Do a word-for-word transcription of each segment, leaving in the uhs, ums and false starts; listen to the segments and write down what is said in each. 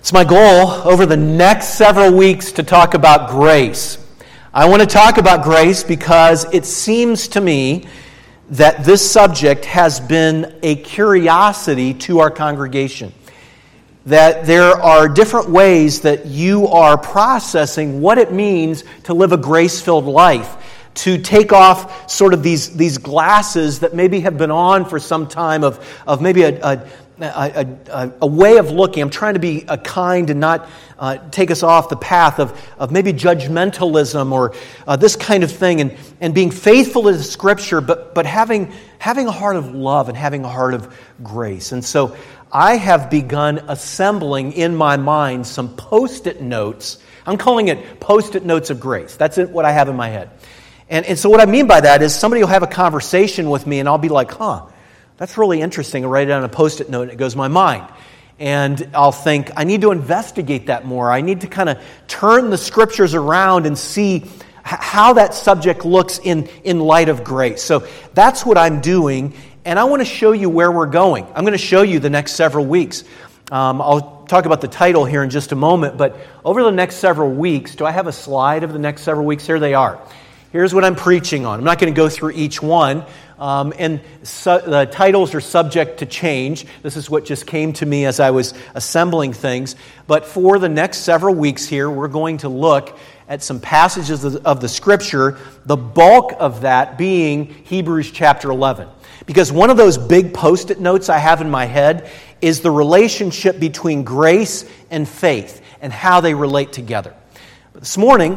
It's my goal over the next several weeks to talk about grace. I want to talk about grace because it seems to me that this subject has been a curiosity to our congregation. That there are different ways that you are processing what it means to live a grace-filled life, to take off sort of these, these glasses that maybe have been on for some time of, of maybe a, a A, a, a way of looking. I'm trying to be a kind and not uh, take us off the path of, of maybe judgmentalism or uh, this kind of thing, and, and being faithful to the Scripture, but, but having, having a heart of love and having a heart of grace. And so I have begun assembling in my mind some post-it notes. I'm calling it post-it notes of grace. That's it, what I have in my head. And, and so what I mean by that is somebody will have a conversation with me and I'll be like, huh, that's really interesting. I write it on a post-it note and it goes in my mind. And I'll think, I need to investigate that more. I need to kind of turn the Scriptures around and see how that subject looks in, in light of grace. So that's what I'm doing, and I want to show you where we're going. I'm going to show you the next several weeks. Um, I'll talk about the title here in just a moment, but over the next several weeks, do I have a slide of the next several weeks? Here they are. Here's what I'm preaching on. I'm not going to go through each one. Um, and su- the titles are subject to change. This is what just came to me as I was assembling things. But for the next several weeks here, we're going to look at some passages of the, of the Scripture, the bulk of that being Hebrews chapter eleven. Because one of those big post-it notes I have in my head is the relationship between grace and faith and how they relate together. But this morning,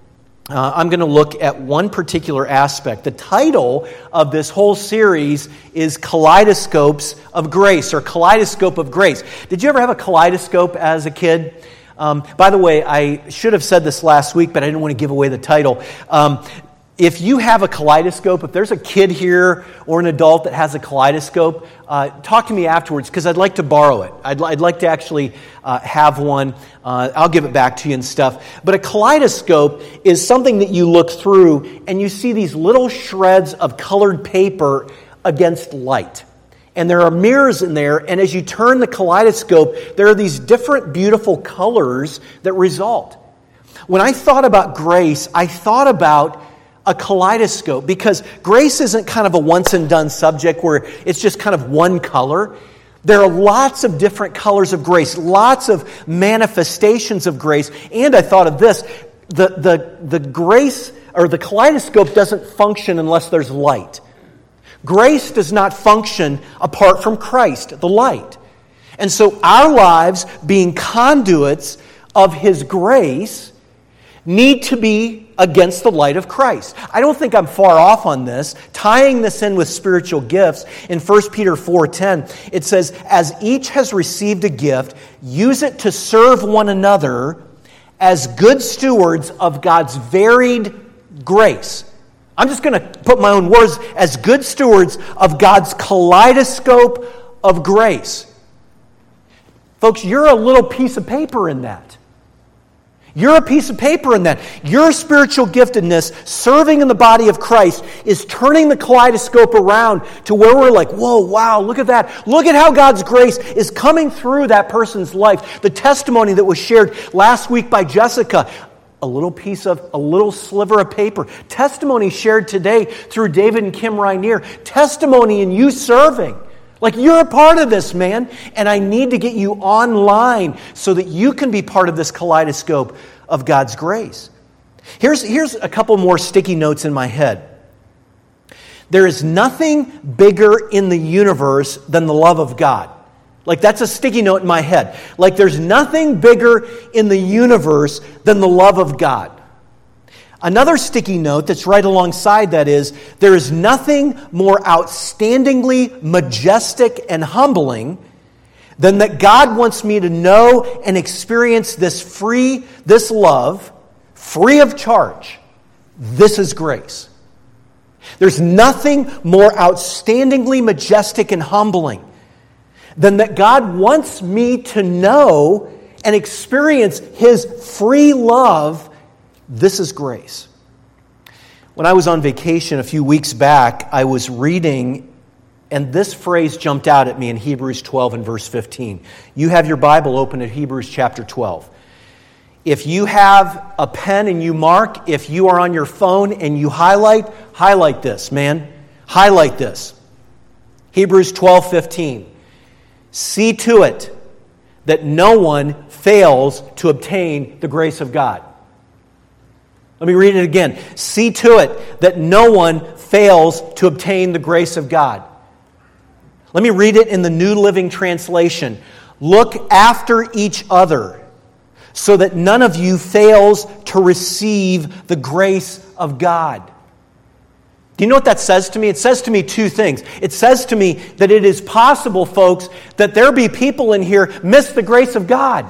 Uh, I'm going to look at one particular aspect. The title of this whole series is Kaleidoscopes of Grace, or Kaleidoscope of Grace. Did you ever have a kaleidoscope as a kid? Um, by the way, I should have said this last week, but I didn't want to give away the title. Um, if you have a kaleidoscope, if there's a kid here or an adult that has a kaleidoscope, uh, talk to me afterwards because I'd like to borrow it. I'd, I'd like to actually uh, have one. Uh, I'll give it back to you and stuff. But a kaleidoscope is something that you look through and you see these little shreds of colored paper against light. And there are mirrors in there, and as you turn the kaleidoscope, there are these different beautiful colors that result. When I thought about grace, I thought about a kaleidoscope, because grace isn't kind of a once-and-done subject where it's just kind of one color. There are lots of different colors of grace, lots of manifestations of grace. And I thought of this, the, the, the grace, or the kaleidoscope doesn't function unless there's light. Grace does not function apart from Christ, the light. And so our lives, being conduits of His grace, need to be against the light of Christ. I don't think I'm far off on this. Tying this in with spiritual gifts, in First Peter four ten, it says, as each has received a gift, use it to serve one another as good stewards of God's varied grace. I'm just going to put my own words, as good stewards of God's kaleidoscope of grace. Folks, you're a little piece of paper in that. You're a piece of paper in that. Your spiritual giftedness, serving in the body of Christ, is turning the kaleidoscope around to where we're like, whoa, wow, look at that. Look at how God's grace is coming through that person's life. The testimony that was shared last week by Jessica, a little piece of, a little sliver of paper. Testimony shared today through David and Kim Rainier. Testimony in you serving. Like, you're a part of this, man, and I need to get you online so that you can be part of this kaleidoscope of God's grace. Here's, here's a couple more sticky notes in my head. There is nothing bigger in the universe than the love of God. Like, that's a sticky note in my head. Like, there's nothing bigger in the universe than the love of God. Another sticky note that's right alongside that is, there is nothing more outstandingly majestic and humbling than that God wants me to know and experience this free, this love, free of charge. This is grace. There's nothing more outstandingly majestic and humbling than that God wants me to know and experience His free love. This is grace. When I was on vacation a few weeks back, I was reading And this phrase jumped out at me in Hebrews twelve and verse fifteen. You have your Bible open at Hebrews chapter twelve. If you have a pen and you mark, if you are on your phone and you highlight, highlight this, man. Highlight this. Hebrews twelve fifteen. See to it that no one fails to obtain the grace of God. Let me read it again. See to it that no one fails to obtain the grace of God. Let me read it in the New Living Translation. Look after each other, so that none of you fails to receive the grace of God. Do you know what that says to me? It says to me two things. It says to me that it is possible, folks, that there be people in here miss the grace of God.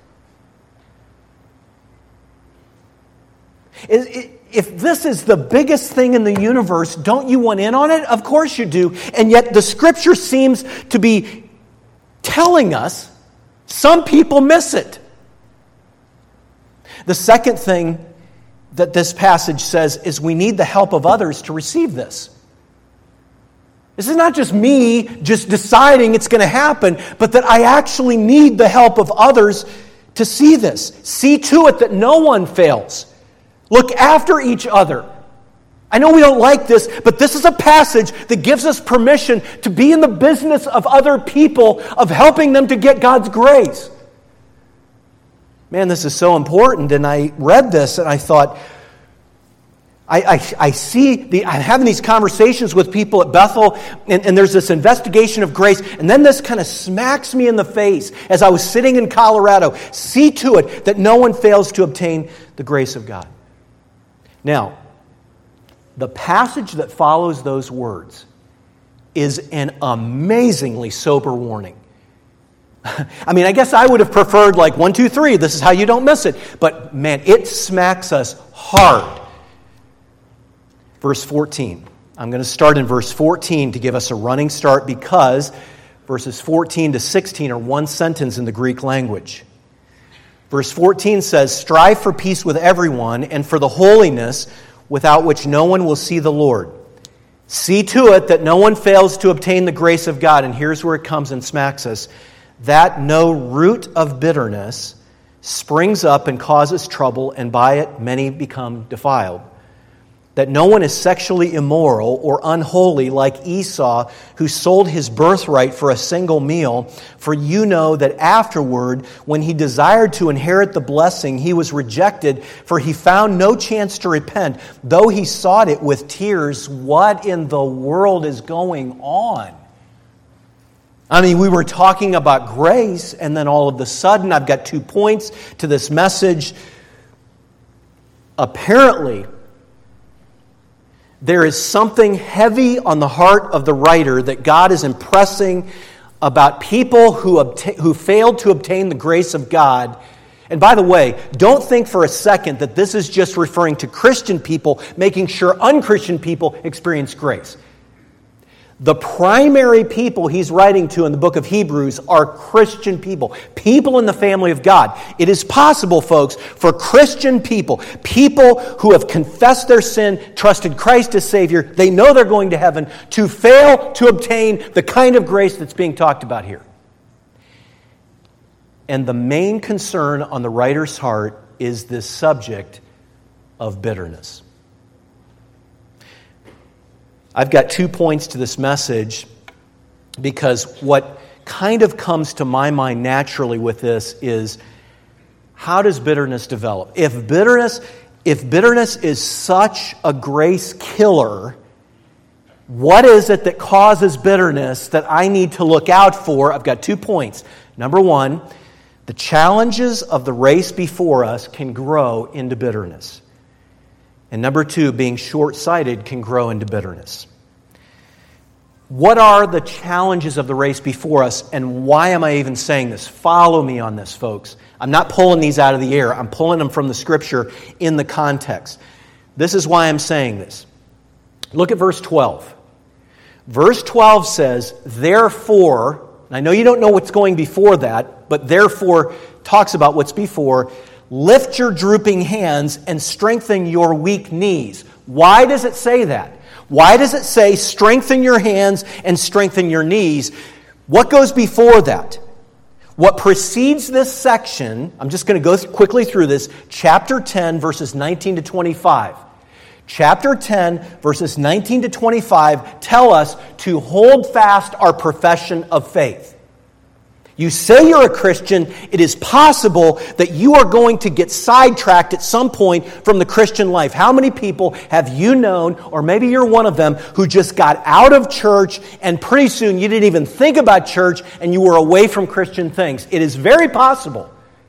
If this is the biggest thing in the universe, don't you want in on it? Of course you do. And yet the Scripture seems to be telling us some people miss it. The second thing that this passage says is we need the help of others to receive this. This is not just me just deciding it's going to happen, but that I actually need the help of others to see this. See to it that no one fails. Look after each other. I know we don't like this, but this is a passage that gives us permission to be in the business of other people, of helping them to get God's grace. Man, this is so important. And I read this and I thought, I, I, I see, the, I'm having these conversations with people at Bethel, and, and there's this investigation of grace, and then this kind of smacks me in the face as I was sitting in Colorado. See to it that no one fails to obtain the grace of God. Now, the passage that follows those words is an amazingly sober warning. I mean, I guess I would have preferred like one, two, three, this is how you don't miss it. But man, it smacks us hard. Verse fourteen. I'm going to start in verse fourteen to give us a running start because verses fourteen to sixteen are one sentence in the Greek language. Verse fourteen says, strive for peace with everyone and for the holiness without which no one will see the Lord. See to it that no one fails to obtain the grace of God. And here's where it comes and smacks us. That no root of bitterness springs up and causes trouble, and by it many become defiled. That no one is sexually immoral or unholy like Esau, who sold his birthright for a single meal. For you know that afterward, when he desired to inherit the blessing, he was rejected, for he found no chance to repent, though he sought it with tears. What in the world is going on? I mean, we were talking about grace, and then all of a sudden, I've got two points to this message. Apparently, there is something heavy on the heart of the writer that God is impressing about people who obta- who failed to obtain the grace of God. And by the way, don't think for a second that this is just referring to Christian people, making sure unchristian people experience grace. The primary people he's writing to in the book of Hebrews are Christian people, people in the family of God. It is possible, folks, for Christian people, people who have confessed their sin, trusted Christ as Savior, they know they're going to heaven, to fail to obtain the kind of grace that's being talked about here. And the main concern on the writer's heart is this subject of bitterness. I've got two points to this message because what kind of comes to my mind naturally with this is, how does bitterness develop? If bitterness, if bitterness is such a grace killer, what is it that causes bitterness that I need to look out for? I've got two points. Number one, the challenges of the race before us can grow into bitterness. And number two, being short-sighted can grow into bitterness. What are the challenges of the race before us, and why am I even saying this? Follow me on this, folks. I'm not pulling these out of the air. I'm pulling them from the Scripture in the context. This is why I'm saying this. Look at verse twelve. Verse twelve says, therefore, and I know you don't know what's going before that, but therefore talks about what's before. Lift your drooping hands and strengthen your weak knees. Why does it say that? Why does it say strengthen your hands and strengthen your knees? What goes before that? What precedes this section, I'm just going to go quickly through this, chapter ten, verses nineteen to twenty-five. Chapter ten, verses nineteen to twenty-five tell us to hold fast our profession of faith. You say you're a Christian, it is possible that you are going to get sidetracked at some point from the Christian life. How many people have you known, or maybe you're one of them, who just got out of church and pretty soon you didn't even think about church and you were away from Christian things? It is very possible.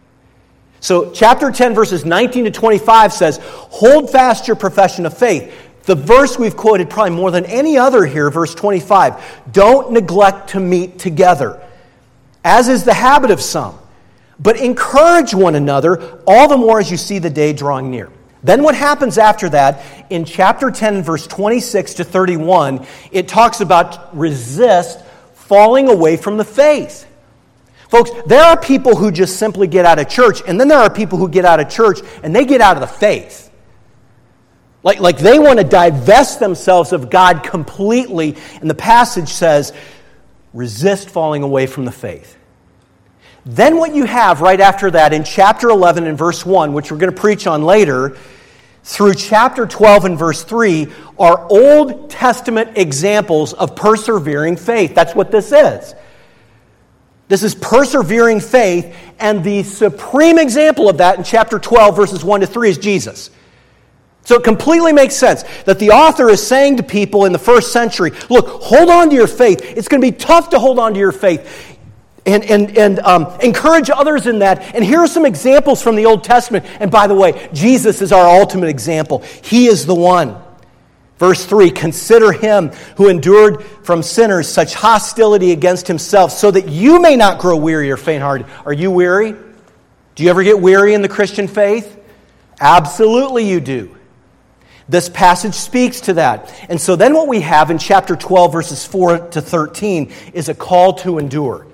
So chapter ten, verses nineteen to twenty-five says, hold fast your profession of faith. The verse we've quoted probably more than any other here, verse twenty-five, don't neglect to meet together, as is the habit of some, but encourage one another, all the more as you see the day drawing near. Then what happens after that, in chapter ten, verse twenty-six to thirty-one, it talks about resist falling away from the faith. Folks, there are people who just simply get out of church, and then there are people who get out of church and they get out of the faith. Like, like they want to divest themselves of God completely, and the passage says, resist falling away from the faith. Then what you have right after that in chapter eleven and verse one, which we're going to preach on later, through chapter twelve and verse three, are Old Testament examples of persevering faith. That's what this is. This is persevering faith, and the supreme example of that in chapter twelve, verses one to three is Jesus. So it completely makes sense that the author is saying to people in the first century, look, hold on to your faith. It's going to be tough to hold on to your faith. And, and, and um, encourage others in that. And here are some examples from the Old Testament. And by the way, Jesus is our ultimate example. He is the one. Verse three, consider him who endured from sinners such hostility against himself, so that you may not grow weary or faint-hearted. Are you weary? Do you ever get weary in the Christian faith? Absolutely you do. This passage speaks to that. And so then what we have in chapter twelve, verses four to thirteen, is a call to endure.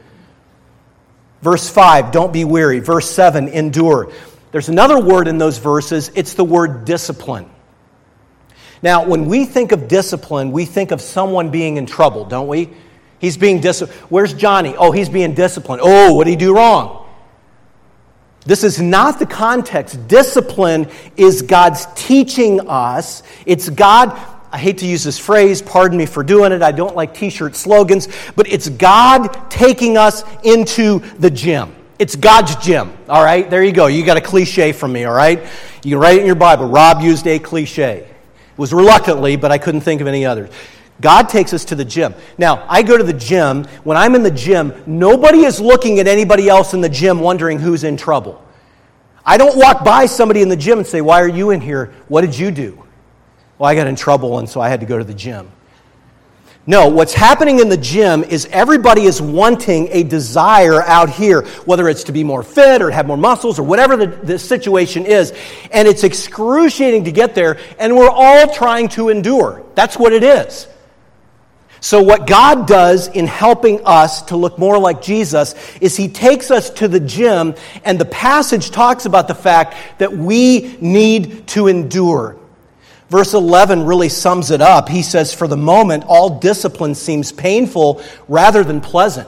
Verse five, don't be weary. Verse seven, endure. There's another word in those verses. It's the word discipline. Now, when we think of discipline, we think of someone being in trouble, don't we? He's being disciplined. Where's Johnny? Oh, he's being disciplined. Oh, what did he do wrong? This is not the context. Discipline is God's teaching us. It's God, I hate to use this phrase, pardon me for doing it, I don't like t-shirt slogans, but it's God taking us into the gym. It's God's gym, all right? There you go. You got a cliche from me, all right? You can write it in your Bible. Rob used a cliche. It was reluctantly, but I couldn't think of any others. God takes us to the gym. Now, I go to the gym. When I'm in the gym, nobody is looking at anybody else in the gym wondering who's in trouble. I don't walk by somebody in the gym and say, why are you in here? What did you do? Well, I got in trouble, and so I had to go to the gym. No, what's happening in the gym is everybody is wanting a desire out here, whether it's to be more fit or have more muscles or whatever the, the situation is. And it's excruciating to get there, and we're all trying to endure. That's what it is. So what God does in helping us to look more like Jesus is He takes us to the gym, and the passage talks about the fact that we need to endure. Verse eleven really sums it up. He says, for the moment, all discipline seems painful rather than pleasant.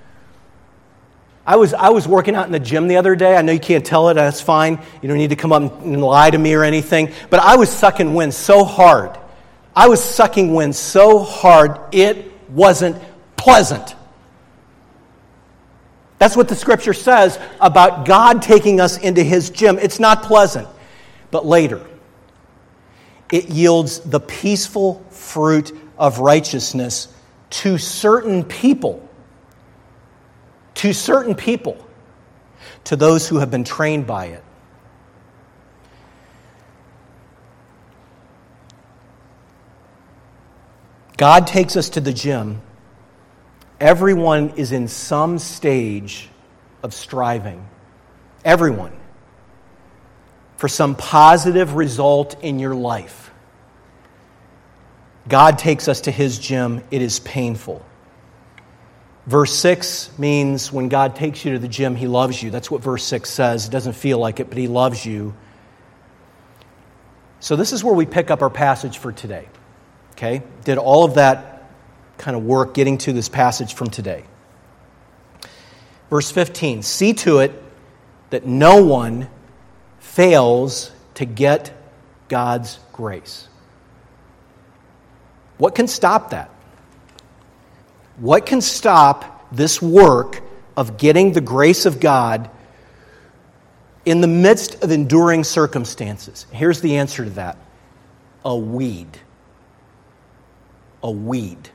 I was I was working out in the gym the other day. I know you can't tell it. That's fine. You don't need to come up and lie to me or anything. But I was sucking wind so hard. I was sucking wind so hard, it wasn't pleasant. That's what the Scripture says about God taking us into His gym. It's not pleasant. But later, it yields the peaceful fruit of righteousness to certain people. To certain people. To those who have been trained by it. God takes us to the gym. Everyone is in some stage of striving. Everyone. For some positive result in your life. God takes us to His gym. It is painful. Verse six means when God takes you to the gym, He loves you. That's what verse six says. It doesn't feel like it, but He loves you. So this is where we pick up our passage for today. Okay? Did all of that kind of work getting to this passage from today. Verse fifteen, see to it that no one fails to get God's grace. What can stop that? What can stop this work of getting the grace of God in the midst of enduring circumstances? Here's the answer to that. A weed. A weed.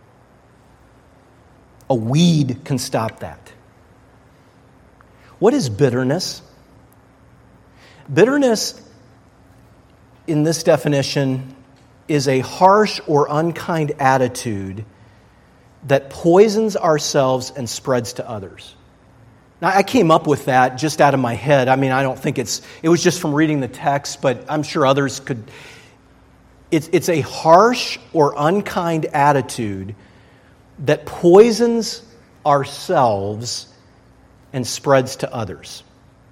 A weed can stop that. What is bitterness? Bitterness, in this definition, is a harsh or unkind attitude that poisons ourselves and spreads to others. Now, I came up with that just out of my head. I mean, I don't think it's, it was just from reading the text, but I'm sure others could. It's, it's a harsh or unkind attitude that poisons ourselves and spreads to others.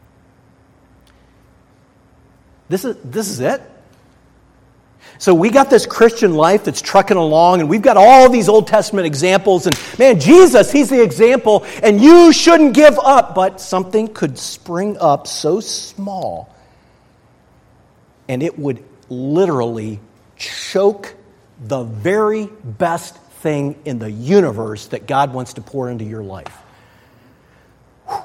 This is, this is it. So we got this Christian life that's trucking along, and we've got all these Old Testament examples, and man, Jesus, he's the example, and you shouldn't give up. But something could spring up so small, and it would literally choke the very best thing in the universe that God wants to pour into your life. Whew.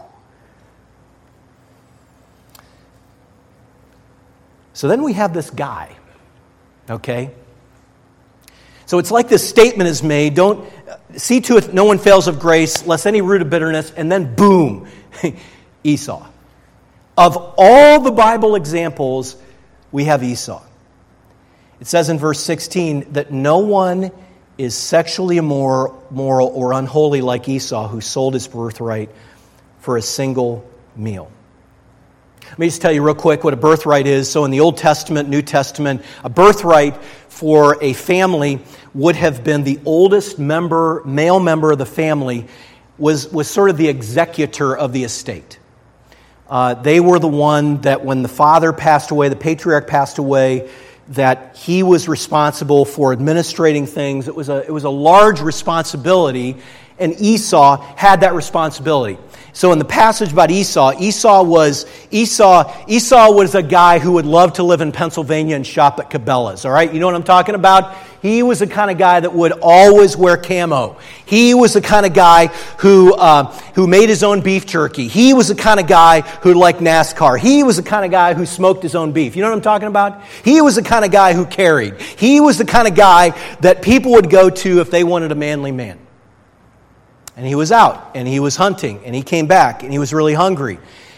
So then we have this guy. Okay? So it's like this statement is made, don't see to it no one fails of grace, lest any root of bitterness, and then boom, Esau. Of all the Bible examples, we have Esau. It says in verse sixteen that no one is sexually immoral moral or unholy like Esau, who sold his birthright for a single meal. Let me just tell you real quick what a birthright is. So in the Old Testament, New Testament, a birthright for a family would have been the oldest member, male member of the family, was, was sort of the executor of the estate. Uh, they were the one that when the father passed away, the patriarch passed away, that he was responsible for administrating things. It was a, it was a large responsibility, and Esau had that responsibility. So in the passage about Esau, Esau was Esau Esau was a guy who would love to live in Pennsylvania and shop at Cabela's. All right, you know what I'm talking about? He was the kind of guy that would always wear camo. He was the kind of guy who uh, who made his own beef jerky. He was the kind of guy who liked NASCAR. He was the kind of guy who smoked his own beef. You know what I'm talking about? He was the kind of guy who carried. He was the kind of guy that people would go to if they wanted a manly man. And he was out, and he was hunting, and he came back, and he was really hungry.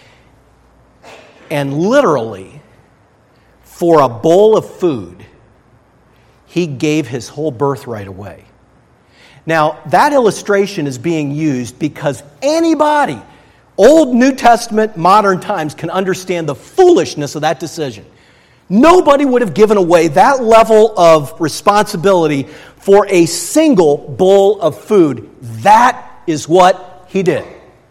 And literally, for a bowl of food, he gave his whole birthright away. Now, that illustration is being used because anybody, Old, New Testament, modern times, can understand the foolishness of that decision. Nobody would have given away that level of responsibility for a single bowl of food. That is what he did.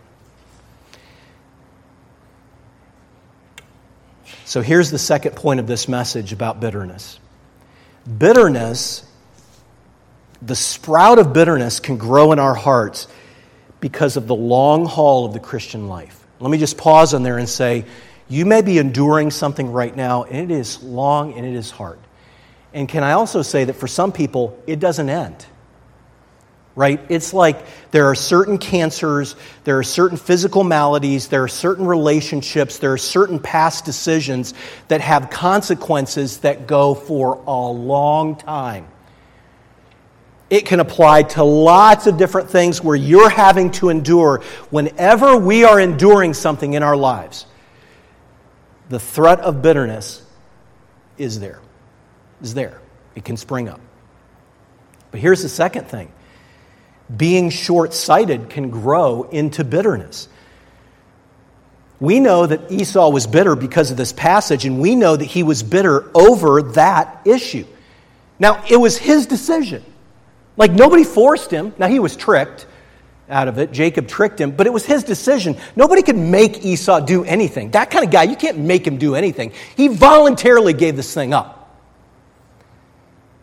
So here's the second point of this message about bitterness. Bitterness, the sprout of bitterness can grow in our hearts because of the long haul of the Christian life. Let me just pause on there and say, you may be enduring something right now, and it is long and it is hard. And can I also say that for some people, it doesn't end. Right? It's like there are certain cancers, there are certain physical maladies, there are certain relationships, there are certain past decisions that have consequences that go for a long time. It can apply to lots of different things where you're having to endure. Whenever we are enduring something in our lives, the threat of bitterness is there. Is there. It can spring up. But here's the second thing. Being short-sighted can grow into bitterness. We know that Esau was bitter because of this passage, and we know that he was bitter over that issue. Now, it was his decision. Like, nobody forced him. Now, he was tricked out of it. Jacob tricked him, but it was his decision. Nobody could make Esau do anything. That kind of guy, you can't make him do anything. He voluntarily gave this thing up.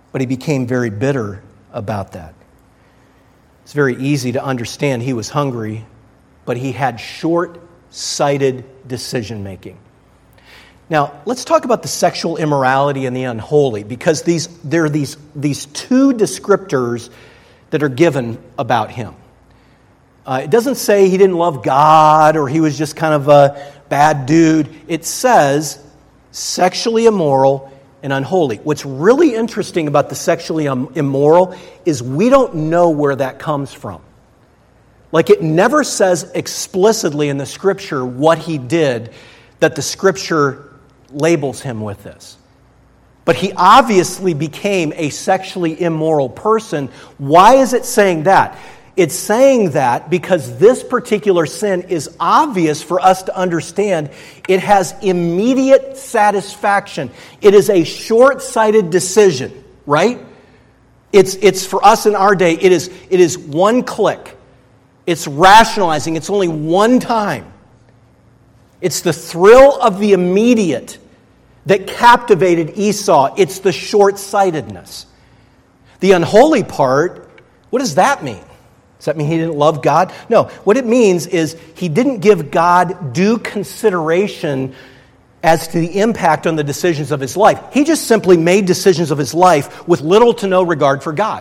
but he became very bitter about that. It's very easy to understand he was hungry, but he had short-sighted decision-making. Now, let's talk about the sexual immorality and the unholy, because these there are these, these two descriptors that are given about him. Uh, it doesn't say he didn't love God or he was just kind of a bad dude. It says sexually immoral and unholy. What's really interesting about the sexually immoral is we don't know where that comes from. Like, it never says explicitly in the Scripture what he did that the Scripture labels him with this. But he obviously became a sexually immoral person. Why is it saying that? It's saying that because this particular sin is obvious for us to understand. It has immediate satisfaction. It is a short-sighted decision, right? It's, it's for us in our day, it is, it is one click. It's rationalizing. It's only one time. It's the thrill of the immediate that captivated Esau. It's the short-sightedness. The unholy part, what does that mean? Does that mean he didn't love God? No. What it means is he didn't give God due consideration as to the impact on the decisions of his life. He just simply made decisions of his life with little to no regard for God.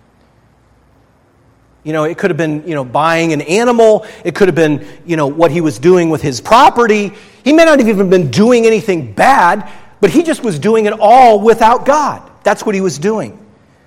You know, it could have been, you know, buying an animal. It could have been, you know, what he was doing with his property. He may not have even been doing anything bad, but he just was doing it all without God. That's what he was doing.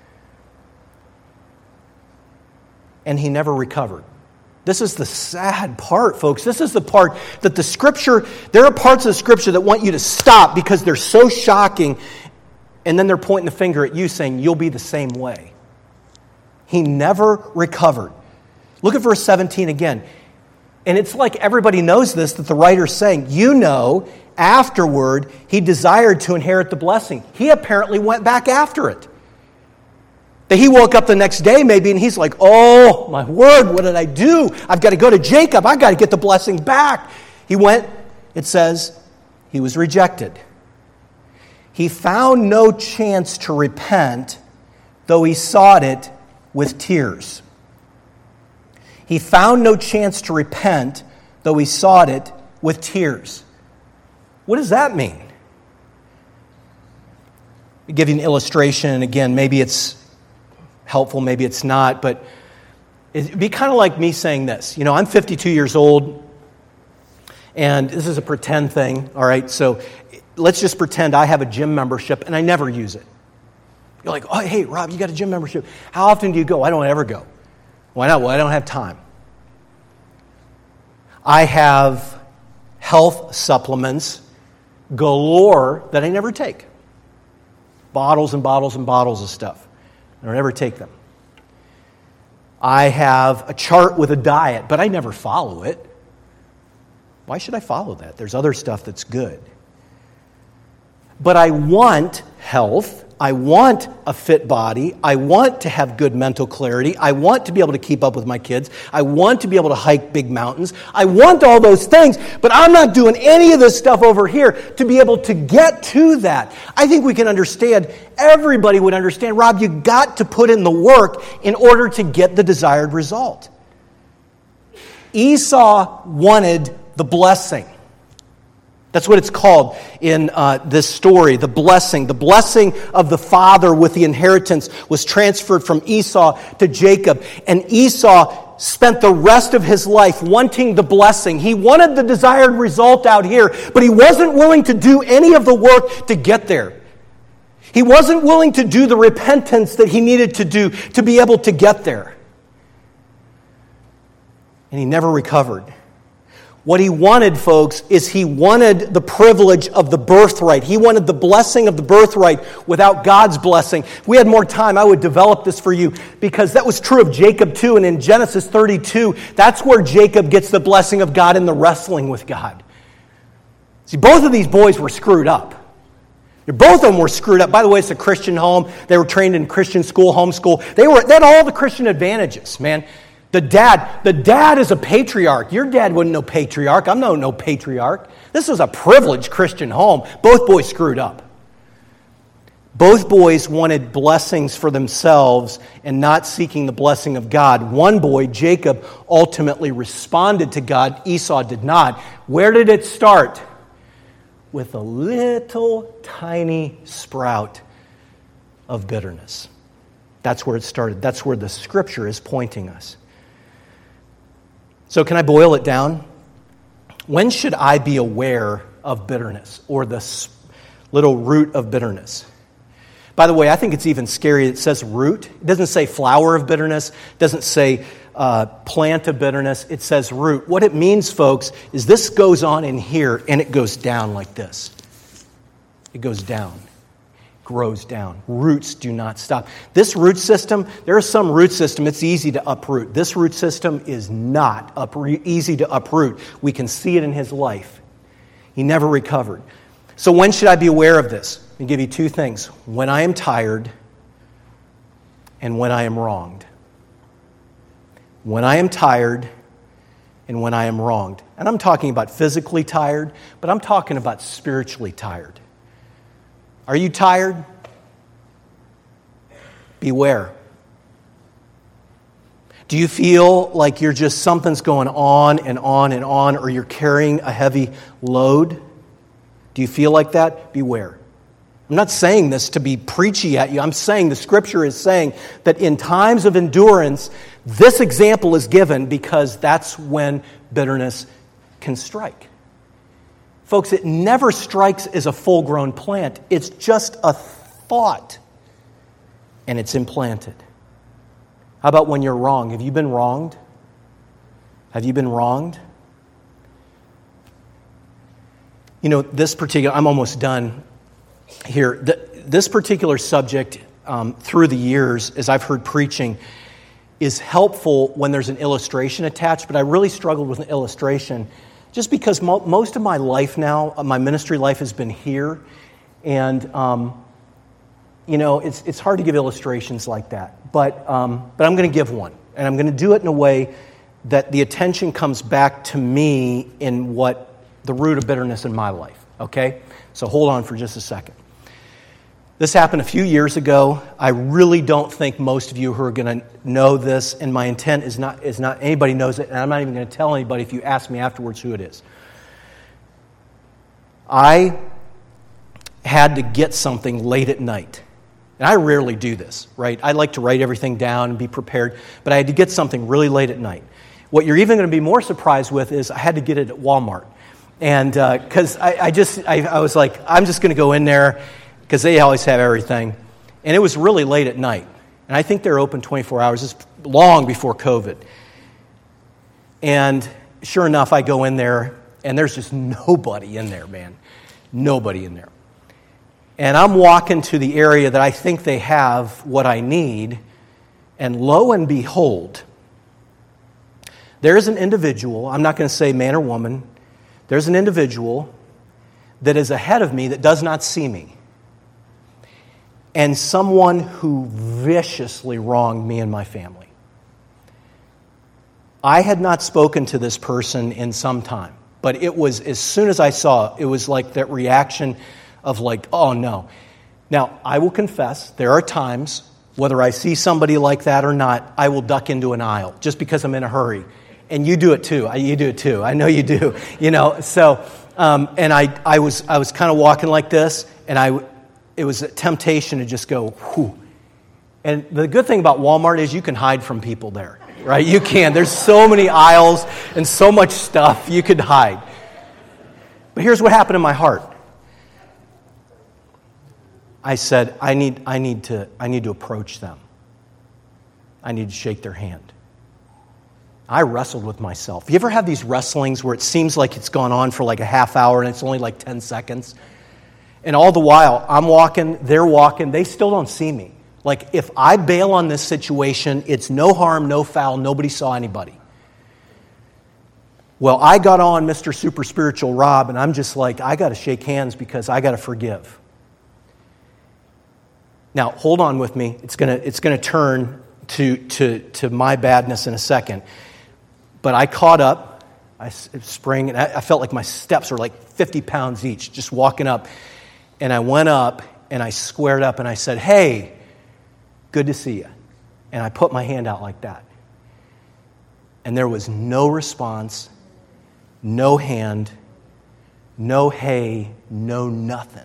And he never recovered. This is the sad part, folks. This is the part that the Scripture, there are parts of the Scripture that want you to stop because they're so shocking, and then they're pointing the finger at you saying, you'll be the same way. He never recovered. Look at verse seventeen again. And it's like everybody knows this, that the writer's saying, you know, afterward, he desired to inherit the blessing. He apparently went back after it. That he woke up the next day maybe and he's like, oh, my word, what did I do? I've got to go to Jacob. I've got to get the blessing back. He went, it says, he was rejected. He found no chance to repent, though he sought it with tears. He found no chance to repent, though he sought it with tears. What does that mean? I'll give you an illustration, and again, maybe it's helpful, maybe it's not, but it'd be kind of like me saying this. You know, I'm fifty-two years old, and this is a pretend thing, all right? So let's just pretend I have a gym membership, and I never use it. You're like, oh, hey, Rob, you got a gym membership. How often do you go? I don't ever go. Why not? Well, I don't have time. I have health supplements galore that I never take. Bottles and bottles and bottles of stuff. I don't ever take them. I have a chart with a diet, but I never follow it. Why should I follow that? There's other stuff that's good. But I want health. I want a fit body. I want to have good mental clarity. I want to be able to keep up with my kids. I want to be able to hike big mountains. I want all those things, but I'm not doing any of this stuff over here to be able to get to that. I think we can understand, everybody would understand, Rob, you got to put in the work in order to get the desired result. Esau wanted the blessing. That's what it's called in uh, this story, the blessing. The blessing of the father with the inheritance was transferred from Esau to Jacob. And Esau spent the rest of his life wanting the blessing. He wanted the desired result out here, but he wasn't willing to do any of the work to get there. He wasn't willing to do the repentance that he needed to do to be able to get there. And he never recovered. What he wanted, folks, is he wanted the privilege of the birthright. He wanted the blessing of the birthright without God's blessing. If we had more time, I would develop this for you, because that was true of Jacob too. And in Genesis thirty-two, that's where Jacob gets the blessing of God in the wrestling with God. See, both of these boys were screwed up. Both of them were screwed up. By the way, it's a Christian home. They were trained in Christian school, homeschool. They were they had all the Christian advantages, man. The dad, the dad is a patriarch. Your dad wasn't no patriarch. I'm no no patriarch. This is a privileged Christian home. Both boys screwed up. Both boys wanted blessings for themselves and not seeking the blessing of God. One boy, Jacob, ultimately responded to God. Esau did not. Where did it start? With a little tiny sprout of bitterness. That's where it started. That's where the Scripture is pointing us. So can I boil it down? When should I be aware of bitterness or the little root of bitterness? By the way, I think it's even scary. It says root. It doesn't say flower of bitterness. It doesn't say uh, plant of bitterness. It says root. What it means, folks, is this goes on in here and it goes down like this. It goes down, grows down. Roots do not stop. This root system, there is some root system, it's easy to uproot. This root system is not uproot, easy to uproot. We can see it in his life. He never recovered. So when should I be aware of this? Let me give you two things. When I am tired and when I am wronged. When I am tired and when I am wronged. And I'm talking about physically tired, but I'm talking about spiritually tired. Are you tired? Beware. Do you feel like you're just something's going on and on and on, or you're carrying a heavy load? Do you feel like that? Beware. I'm not saying this to be preachy at you. I'm saying the Scripture is saying that in times of endurance, this example is given because that's when bitterness can strike. Folks, it never strikes as a full-grown plant. It's just a thought, and it's implanted. How about when you're wrong? Have you been wronged? Have you been wronged? You know, this particular, I'm almost done here. This particular subject, um, through the years, as I've heard preaching, is helpful when there's an illustration attached, but I really struggled with an illustration just because mo- most of my life now, my ministry life has been here, and, um, you know, it's it's hard to give illustrations like that, but, um, but I'm going to give one, and I'm going to do it in a way that the attention comes back to me in what the root of bitterness in my life, okay? So hold on for just a second. This happened a few years ago. I really don't think most of you who are going to know this, and my intent is not is not anybody knows it, and I'm not even going to tell anybody if you ask me afterwards who it is. I had to get something late at night. And I rarely do this, right? I like to write everything down and be prepared, but I had to get something really late at night. What you're even going to be more surprised with is I had to get it at Walmart. And because uh, I, I just, I, I was like, I'm just going to go in there because they always have everything. And it was really late at night. And I think they're open twenty-four hours. It's long before COVID. And sure enough, I go in there, and there's just nobody in there, man. Nobody in there. And I'm walking to the area that I think they have what I need, and lo and behold, there's an individual, I'm not going to say man or woman, there's an individual that is ahead of me that does not see me. And someone who viciously wronged me and my family. I had not spoken to this person in some time, but it was, as soon as I saw it, it was like that reaction of like, oh no. Now, I will confess, there are times, whether I see somebody like that or not, I will duck into an aisle just because I'm in a hurry. And you do it too. You do it too. I know you do. You know, so, um, and I, I was, I was kind of walking like this, and I, it was a temptation to just go, whew. And the good thing about Walmart is you can hide from people there, right? You can. There's so many aisles and so much stuff you could hide. But here's what happened in my heart. I said, I need, I need to, I need to approach them. I need to shake their hand. I wrestled with myself. You ever have these wrestlings where it seems like it's gone on for like a half hour and it's only like ten seconds? And all the while, I'm walking, they're walking, they still don't see me. Like, if I bail on this situation, it's no harm, no foul, nobody saw anybody. Well, I got on Mister Super Spiritual Rob, and I'm just like, I got to shake hands because I got to forgive. Now, hold on with me. It's gonna it's gonna turn to to to my badness in a second. But I caught up. I sprang, and I, I felt like my steps were like fifty pounds each, just walking up. And I went up, and I squared up and I said, "Hey, good to see you." And I put my hand out like that. And there was no response, no hand, no hey, no nothing.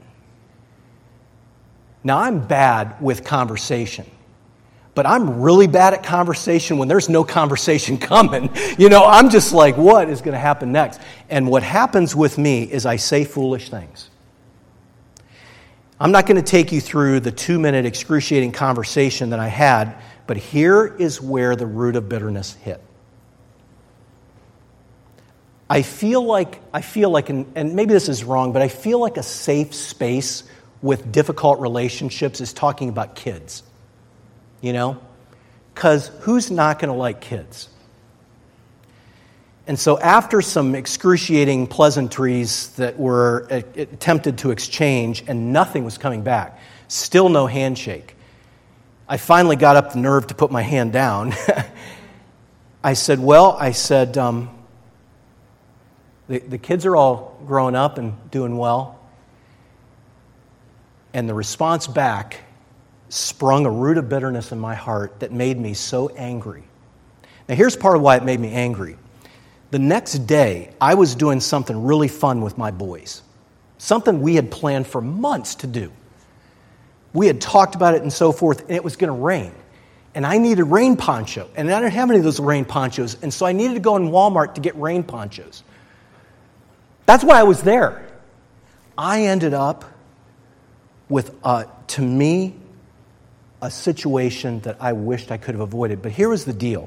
Now, I'm bad with conversation, but I'm really bad at conversation when there's no conversation coming. You know, I'm just like, what is going to happen next? And what happens with me is I say foolish things. I'm not going to take you through the two-minute excruciating conversation that I had, but here is where the root of bitterness hit. I feel like, I feel like, and, and maybe this is wrong, but I feel like a safe space with difficult relationships is talking about kids. You know? Because who's not going to like kids? And so after some excruciating pleasantries that were attempted to exchange and nothing was coming back, still no handshake, I finally got up the nerve to put my hand down. I said, well, I said, um, the, the kids are all growing up and doing well. And the response back sprung a root of bitterness in my heart that made me so angry. Now, here's part of why it made me angry. The next day, I was doing something really fun with my boys, something we had planned for months to do. We had talked about it and so forth, and it was going to rain. And I needed rain poncho, and I didn't have any of those rain ponchos, and so I needed to go in Walmart to get rain ponchos. That's why I was there. I ended up with, uh, to me, a situation that I wished I could have avoided. But here was the deal.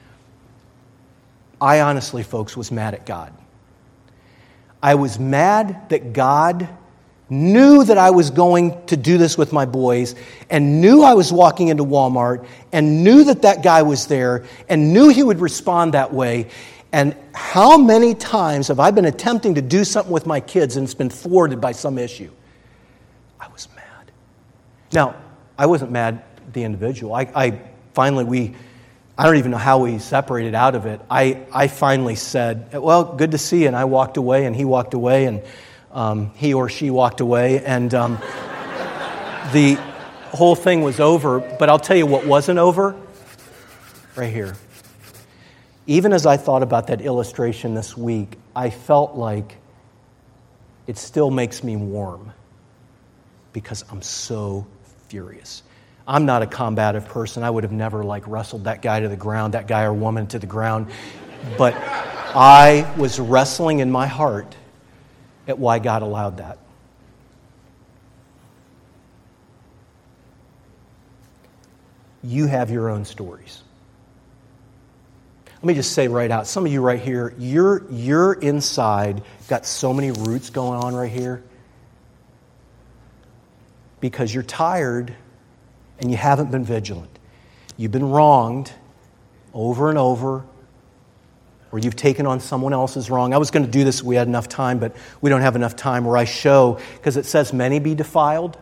I honestly, folks, was mad at God. I was mad that God knew that I was going to do this with my boys and knew I was walking into Walmart and knew that that guy was there and knew he would respond that way. And how many times have I been attempting to do something with my kids and it's been thwarted by some issue? I was mad. Now, I wasn't mad at the individual. I, I finally, we, I don't even know how we separated out of it. I, I finally said, well, good to see you. And I walked away and he walked away and um, he or she walked away. And um, the whole thing was over. But I'll tell you what wasn't over. Right here. Even as I thought about that illustration this week, I felt like it still makes me warm because I'm so furious. I'm not a combative person. I would have never like wrestled that guy to the ground, that guy or woman to the ground. But I was wrestling in my heart at why God allowed that. You have your own stories. Let me just say right out, some of you right here, you're, you're inside, got so many roots going on right here because you're tired and you haven't been vigilant. You've been wronged over and over, or you've taken on someone else's wrong. I was going to do this if we had enough time, but we don't have enough time where I show, because it says many be defiled.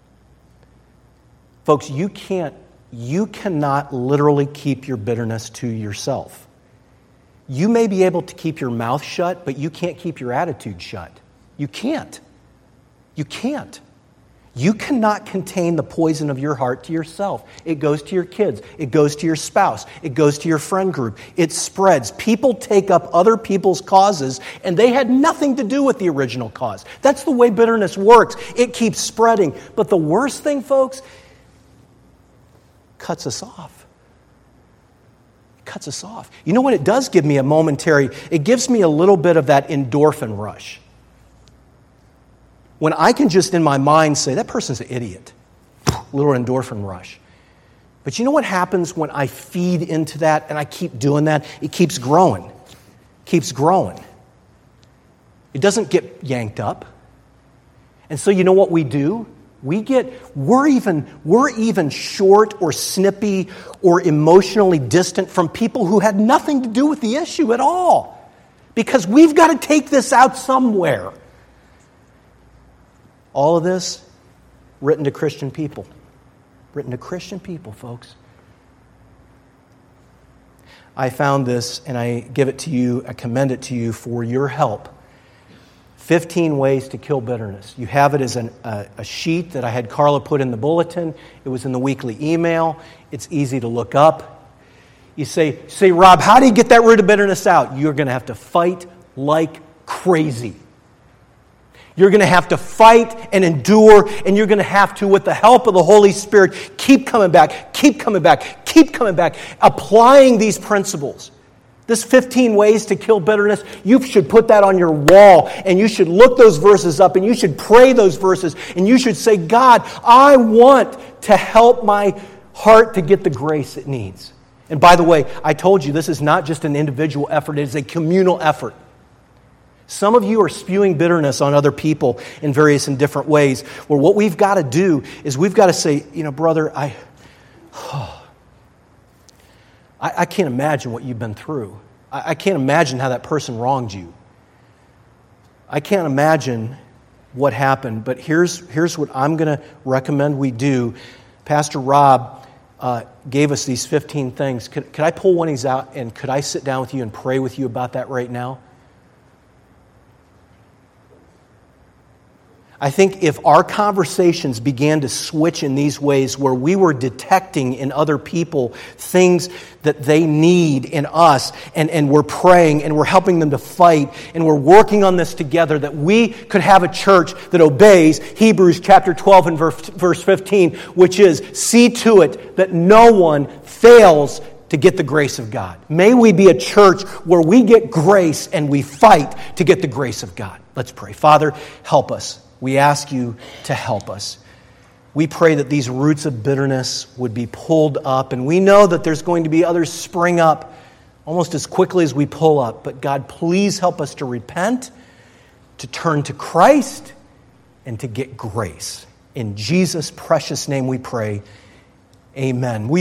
Folks, you can't, you cannot literally keep your bitterness to yourself. You may be able to keep your mouth shut, but you can't keep your attitude shut. You can't. You can't. You cannot contain the poison of your heart to yourself. It goes to your kids. It goes to your spouse. It goes to your friend group. It spreads. People take up other people's causes, and they had nothing to do with the original cause. That's the way bitterness works. It keeps spreading. But the worst thing, folks, cuts us off. It cuts us off. You know what it does give me a momentary, it gives me a little bit of that endorphin rush. When I can just in my mind say, that person's an idiot. Little endorphin rush. But you know what happens when I feed into that and I keep doing that? It keeps growing. Keeps growing. It doesn't get yanked up. And so you know what we do? We get, we're even, we're even short or snippy or emotionally distant from people who had nothing to do with the issue at all. Because we've got to take this out somewhere. All of this written to Christian people. Written to Christian people, folks. I found this and I give it to you, I commend it to you for your help. fifteen ways to kill bitterness. You have it as an, uh, a sheet that I had Carla put in the bulletin. It was in the weekly email. It's easy to look up. You say, say, Rob, how do you get that rid of bitterness out? You're going to have to fight like crazy. You're going to have to fight and endure, and you're going to have to, with the help of the Holy Spirit, keep coming back, keep coming back, keep coming back, applying these principles. This fifteen ways to kill bitterness, you should put that on your wall, and you should look those verses up, and you should pray those verses, and you should say, God, I want to help my heart to get the grace it needs. And by the way, I told you this is not just an individual effort, it is a communal effort. Some of you are spewing bitterness on other people in various and different ways, where what we've got to do is we've got to say, you know, brother, I... Oh, I can't imagine what you've been through. I can't imagine how that person wronged you. I can't imagine what happened. But here's, here's what I'm going to recommend we do. Pastor Rob uh, gave us these fifteen things. Could, could I pull one of these out, and could I sit down with you and pray with you about that right now? I think if our conversations began to switch in these ways, where we were detecting in other people things that they need in us, and, and we're praying and we're helping them to fight, and we're working on this together, that we could have a church that obeys Hebrews chapter twelve and verse, verse fifteen, which is, see to it that no one fails to get the grace of God. May we be a church where we get grace and we fight to get the grace of God. Let's pray. Father, help us. We ask you to help us. We pray that these roots of bitterness would be pulled up, and we know that there's going to be others spring up almost as quickly as we pull up. But God, please help us to repent, to turn to Christ, and to get grace. In Jesus' precious name we pray. Amen. We